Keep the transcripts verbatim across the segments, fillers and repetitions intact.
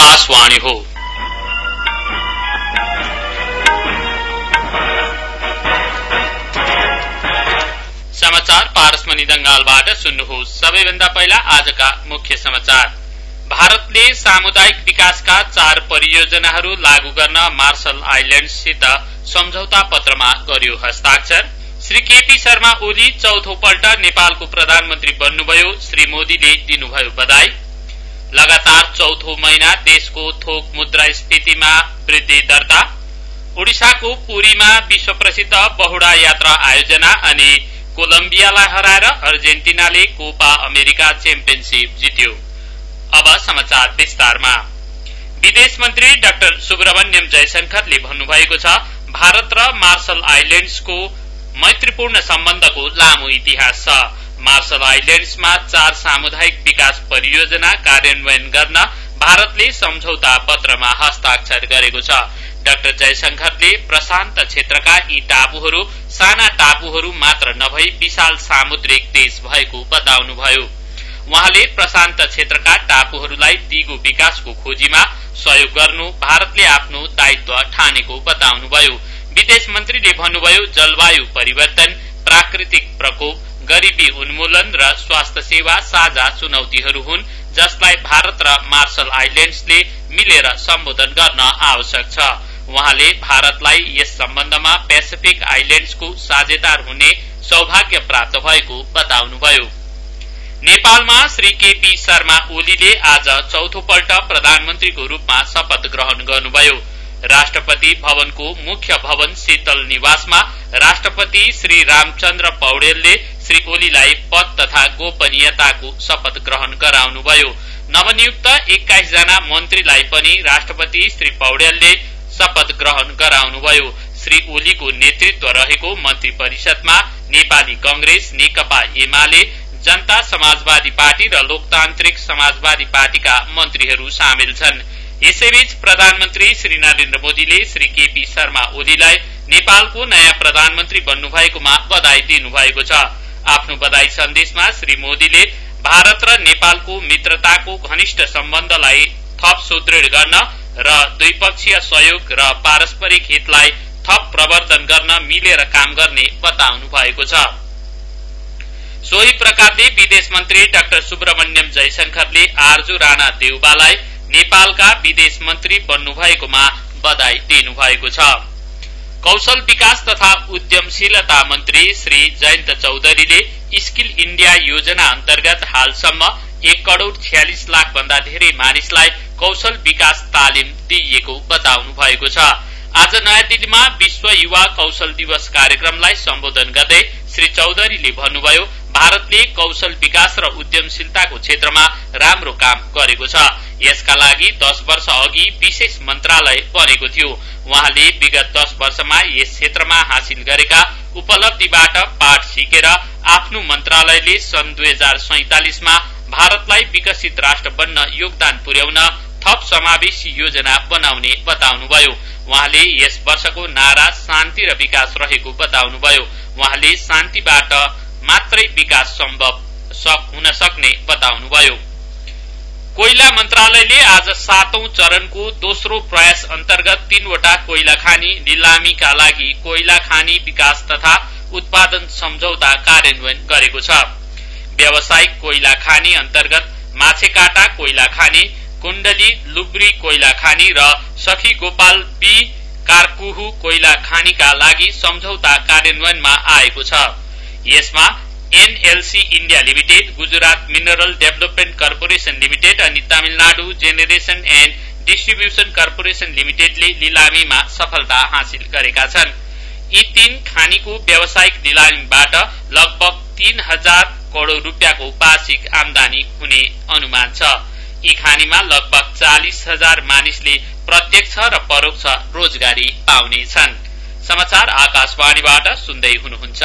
आकाशवाणी हो। समाचार पारसमणि दंगालबाट सुन्नुहोस्। सबैभन्दा पहिला आजका मुख्य समाचार। भारतले सामुदायिक विकासका चार परियोजनाहरू लागू गर्न मार्शल आइल्याण्डसित सम्झौता पत्रमा गर्यो हस्ताक्षर। श्री केपी शर्मा ओली चौथो पल्ट नेपालको प्रधानमन्त्री बन्नुभयो। श्री मोदीले दिनुभयो बधाई। लगातार चौथो महिना देशको थोक मुद्रास्फीतिमा वृद्धि दर्ता। ओडिसाको पुरीमा विश्व प्रसिद्ध बहुडा यात्रा आयोजना अनि कोलम्बियालाई हराएर अर्जेन्टिनाले कोपा अमेरिका च्याम्पियनशिप जित्यो। अब समाचार विस्तारमा। विदेश मन्त्री डाक्टर सुब्रमण्यम जयशंकरले भन्नुभएको छ, भारत र मार्शल आइल्याण्ड्सको मैत्रीपूर्ण सम्बन्धको लामो इतिहास छ। मार्शल आइल्याण्ड्समा चार सामुदायिक विकास परियोजना कार्यान्वयन गर्न भारतले सम्झौता पत्रमा हस्ताक्षर गरेको छ। डाक्टर जयशंकरले प्रशान्त क्षेत्रका यी टापुहरू साना टापुहरू मात्र नभई विशाल सामुद्रिक देश भएको बताउनुभयो। उहाँले प्रशान्त क्षेत्रका टापुहरूलाई दिगो विकासको खोजीमा सहयोग गर्नु भारतले आफ्नो दायित्व ठानेको बताउनुभयो। विदेश मन्त्रीले भन्नुभयो, जलवायु परिवर्तन, प्राकृतिक प्रकोप, गरीबी उन्मूलन र स्वास्थ्य सेवा साझा चुनौतीहरू हुन् जसलाई भारत र मार्शल आइल्याण्ड्सले मिलेर सम्बोधन गर्न आवश्यक छ। उहाँले भारतलाई यस सम्बन्धमा पेसिफिक आइल्याण्ड्सको साझेदार हुने सौभाग्य प्राप्त भएको बताउनुभयो। नेपालमा श्री केपी शर्मा ओलीले आज चौथो पल्ट प्रधानमन्त्रीको रूपमा शपथ ग्रहण गर्नुभयो। राष्ट्रपति भवनको मुख्य भवन शीतल निवासमा राष्ट्रपति श्री रामचन्द्र पौडेलले श्री ओलीलाई पद तथा गोपनीयताको शपथ ग्रहण गराउनुभयो। नवनियुक्त एक्काइस जना मन्त्रीलाई पनि राष्ट्रपति श्री पौडेलले शपथ ग्रहण गराउनुभयो। श्री ओलीको नेतृत्व रहेको मन्त्री परिषदमा नेपाली कांग्रेस, नेकपा एमाले, जनता समाजवादी पार्टी र लोकतान्त्रिक समाजवादी पार्टीका मन्त्रीहरू सामेल छन्। यसैबीच प्रधानमन्त्री श्री नरेन्द्र मोदीले श्री केपी शर्मा ओलीलाई नेपालको नयाँ प्रधानमन्त्री बन्नुभएकोमा बधाई दिनुभएको छ। आफ्नो बधाई सन्देशमा श्री मोदीले भारत र नेपालको मित्रताको घनिष्ठ सम्बन्धलाई थप सुदृढ गर्न र द्विपक्षीय सहयोग र पारस्परिक हितलाई थप प्रवर्धन गर्न मिलेर काम गर्ने बताउनु भएको छ। सोही प्रकारले विदेश मन्त्री डाक्टर सुब्रमण्यम जयशंकरले आर्जु राणा देउबालाई नेपालका विदेश मन्त्री बन्नुभएकोमा बधाई दिनुभएको छ। कौशल विकास तथा उद्यमशीलता मन्त्री श्री जयन्त चौधरीले स्किल इण्डिया योजना अन्तर्गत हालसम्म एक करोड़ छ्यालिस लाख भन्दा धेरै मानिसलाई कौशल विकास तालिम दिइएको बताउनु भएको छ। आज नयाँ दिल्लीमा विश्व युवा कौशल दिवस कार्यक्रमलाई सम्बोधन गर्दै श्री चौधरीले भन्नुभयो, भारतले कौशल विकास र उद्यमशीलताको क्षेत्रमा राम्रो काम गरेको छ। यसका लागि दस वर्ष अघि विशेष मन्त्रालय बनेको थियो। उहाँले विगत दस वर्षमा यस क्षेत्रमा हासिल गरेका उपलब्धिबाट पाठ सिकेर आफ्नो मन्त्रालयले सन् दुई हजार सैंतालिसमा भारतलाई विकसित राष्ट्र बन्न योगदान पुर्याउन थप समावेशी योजना बनाउने बताउनुभयो। उहाँले यस वर्षको नारा शान्ति र विकास रहेको बताउनुभयो। उहाँले शान्तिबाट मात्रै विकास सम्भव हुन सक्ने बताउनुभयो। कोइला मन्त्रालयले आज सातौं चरणको दोस्रो प्रयास अन्तर्गत तीनवटा कोइला खानी निलामीका लागि कोइला खानी विकास तथा उत्पादन सम्झौता कार्यान्वयन गरेको छ। व्यावसायिक कोइला खानी अन्तर्गत माछेकाटा कोइला खानी, कुण्डली लुब्री कोइला खानी र सखी गोपाल बी कारकुहु कोइला खानीका लागि सम्झौता कार्यान्वयनमा आएको छ। यसमा NLC India limited, Gujarat mineral development corporation limited अनि Tamil Nadu generation and distribution corporation लिमिटेडले लिलामीमा सफलता हासिल गरेका छन्। यी तीन खानीको व्यावसायिक लिलामीबाट लगभग तीन हजार करोड़ रूपियाँको वार्षिक आमदानी हुने अनुमान छ। यी खानीमा लगभग चालिस हजार मानिसले प्रत्यक्ष र परोक्ष रोजगारी पाउनेछन्। समाचार आकाशवाणीबाट सुन्दै हुनुहुन्छ।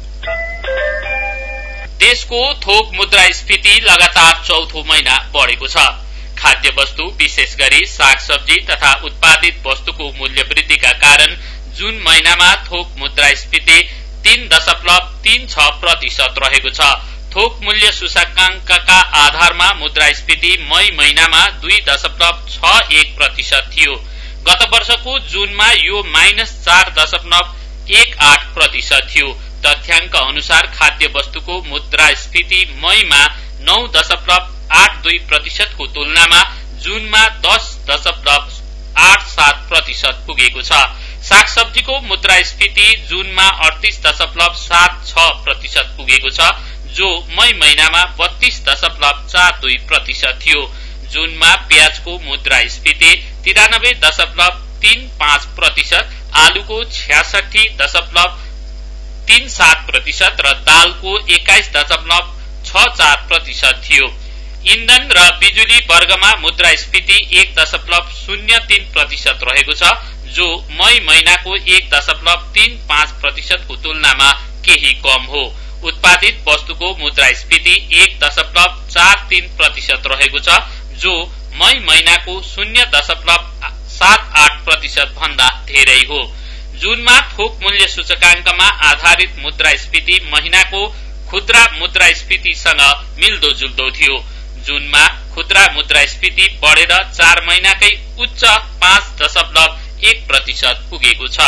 देशको थोक मुद्रास्फीति लगातार चौथो महिना बढ़ेको छ। खाद्य वस्तु विशेष गरी सागसब्जी तथा उत्पादित वस्तुको मूल्य वृद्धिका कारण जून महिनामा थोक मुद्रास्फीति तीन दशमलव तीन छ प्रतिशत रहेको छ। थोक मूल्य सूचकांकका आधारमा मुद्रास्फीति मई महिनामा दुई दशमलव छ एक प्रतिशत थियो। गत वर्षको जुनमा यो माइनस चार दशमलव एक आठ प्रतिशत थियो। तथ्याङ्क अनुसार खाद्य वस्तुको मुद्रास्फीति मईमा नौ दशमलव आठ दुई प्रतिशतको तुलनामा जुनमा दस दशमलव आठ सात प्रतिशत पुगेको छ। सागसब्जीको मुद्रास्फीति जुनमा अडतीस दशमलव सात छ प्रतिशत पुगेको छ, जो मई महिनामा बत्तीस दशमलव चार दुई प्रतिशत थियो। जुनमा प्याजको मुद्रास्फीति तिरानब्बे दशमलव तीन पाँच प्रतिशत, आलुको छ्यासठी दशमलव तीन सात प्रतिशत र दालको एक्काइस दशमलव छ चार प्रतिशत थियो। इन्धन र बिजुली वर्गमा मुद्रास्फीति एक दशमलव शून्य तीन प्रतिशत रहेको छ, जो मई महिनाको एक दशमलव तीन पाँच प्रतिशतको तुलनामा केही कम हो। उत्पादित वस्तुको मुद्रास्फीति एक दशमलव चार तीन प्रतिशत रहेको छ, जो मई महिनाको शून्य दशमलव सात आठ प्रतिशत भन्दा धेरै हो। जुनमा थोक मूल्य सूचकांकमा आधारित मुद्रास्फीति महिनाको खुद्रा मुद्रास्फीतिसँग मिल्दोजुल्दो थियो। जुनमा खुद्रा मुद्रास्फीति बढेर चार महिनाकै उच्च पाँच दशमलव एक प्रतिशत पुगेको छ।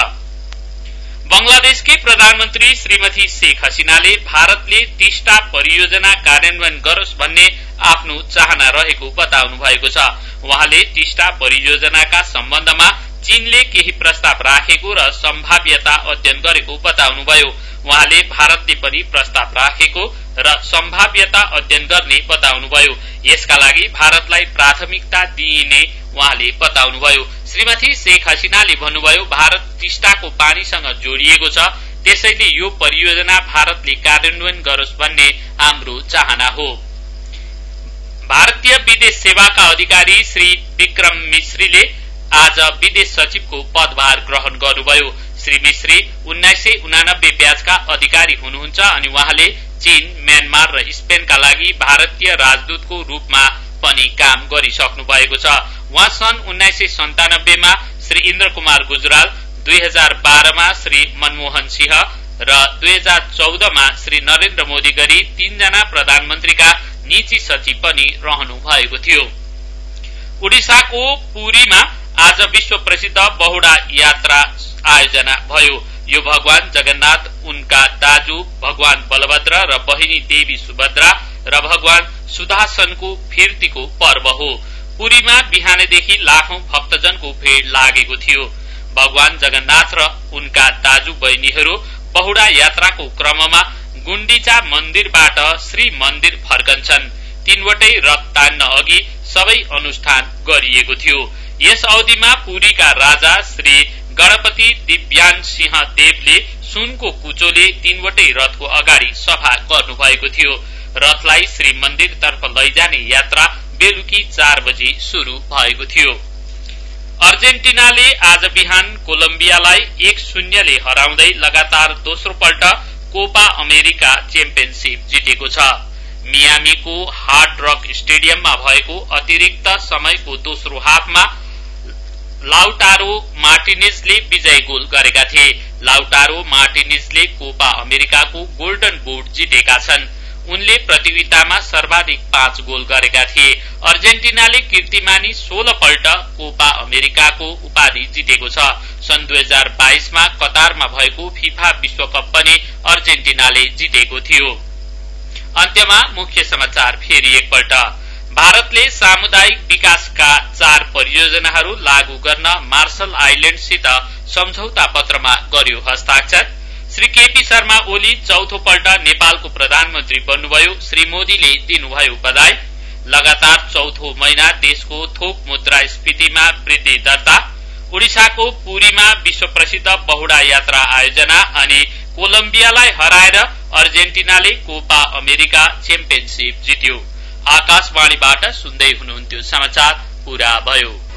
बंगलादेशकी प्रधानमन्त्री श्रीमती शेख हसीनाले भारतले टिस्टा परियोजना कार्यान्वयन गरोस् भन्ने आफ्नो चाहना रहेको बताउनु भएको छ। उहाँले टिस्टा परियोजनाका सम्बन्धमा चीनले केही प्रस्ताव राखेको र सम्भाव्यता अध्ययन गरेको बताउनुभयो। उहाँले भारतले पनि प्रस्ताव राखेको र सम्भाव्यता अध्ययन गर्ने बताउनुभयो। यसका लागि भारतलाई प्राथमिकता दिइने उहाँले बताउनुभयो। श्रीमती शेख हसीनाले भन्नुभयो, भारत टिस्टाको पानीसँग जोडिएको छ, त्यसैले यो परियोजना भारतले कार्यान्वयन गरोस् भन्ने हाम्रो चाहना हो। भारतीय विदेश सेवाका अधिकारी श्री विक्रम मिश्रीले आज विदेश सचिवको पदभार ग्रहण गर्नुभयो। श्री मिश्री उन्नाइस सय उनानब्बे ब्याचका अधिकारी हुनुहुन्छ अनि उहाँले चीन, म्यानमार र स्पेनका लागि भारतीय राजदूतको रूपमा पनि काम गरिसक्नु भएको छ। उहाँ सन् उन्नाइस सय सन्तानब्बेमा श्री इन्द्र कुमार गुजराल, दुई हजार बाह्रमा श्री मनमोहन सिंह र दुई हजार चौधमा श्री नरेन्द्र मोदी गरी तीनजना प्रधानमन्त्रीका निजी सचिव पनि रहनु भएको थियो। उडिसाको पुरीमा आज विश्व प्रसिद्ध बहुडा यात्रा आयोजना भयो। यो भगवान जगन्नाथ, उनका दाजु भगवान बलभद्र र बहिनी देवी सुभद्रा र भगवान सुदर्शनको फिर्तीको पर्व हो। पुरीमा बिहानदेखि लाखौं भक्तजनको भीड़ लागेको थियो। भगवान जगन्नाथ र उनका दाजु बहिनीहरू बहुडा यात्राको क्रममा गुण्डिचा मन्दिरबाट श्री मन्दिर फर्कन्छन्। तीनवटै रथ तान्न अघि सबै अनुष्ठान गरिएको थियो। यस अवधिमा पुरीका राजा श्री गणपति दिव्यान सिंह देवले सुनको कुचोले तीनवटै रथको अगाडि सफा गर्नुभएको थियो। रथलाई श्री मन्दिरतर्फ लैजाने यात्रा बेलुकी चार बजे शुरू भएको थियो। अर्जेन्टिनाले आज बिहान कोलम्बियालाई एक शून्यले हराउँदै लगातार दोस्रो पल्ट कोपा अमेरिका च्याम्पियनशीप जितेको छ। मियामीको हार्ड रक स्टेडियममा भएको अतिरिक्त समयको दोस्रो हाफमा लाउटारो मार्टिनेजले विजय गोल गरेका थिए। लाउटारो मार्टिनेजले कोपा अमेरिकाको गोल्डन बुट जितेका छन्। उनले प्रतियोगितामा सर्वाधिक पाँच गोल गरेका थिए। अर्जेन्टिनाले कीर्तिमानी सोह्र पल्ट कोपा अमेरिकाको उपाधि जितेको छ। सन् दुई हजार बाइसमा कतारमा भएको फिफा विश्वकप पनि अर्जेन्टिनाले जितेको थियो। अन्त्यमा मुख्य समाचार फेरि एकपल्ट। भारतले सामुदायिक विकासका चार परियोजनाहरू लागू गर्न मार्शल आइल्याण्डसित सम्झौता पत्रमा गर्यो हस्ताक्षर। श्री केपी शर्मा ओली चौथो पल्ट नेपालको प्रधानमन्त्री बन्नुभयो। श्री मोदीले दिनुभयो बधाई। लगातार चौथो महिना देशको थोक मुद्रास्फीतिमा वृद्धि दर्ता। उडिसाको पुरीमा विश्व प्रसिद्ध बहुडा यात्रा आयोजना अनि कोलम्बियालाई हराएर अर्जेन्टिनाले कोपा अमेरिका च्याम्पियनशीप जित्यो। आकाशवाणीबाट सुन्दै हुनुहुन्थ्यो समाचार पूरा भयो।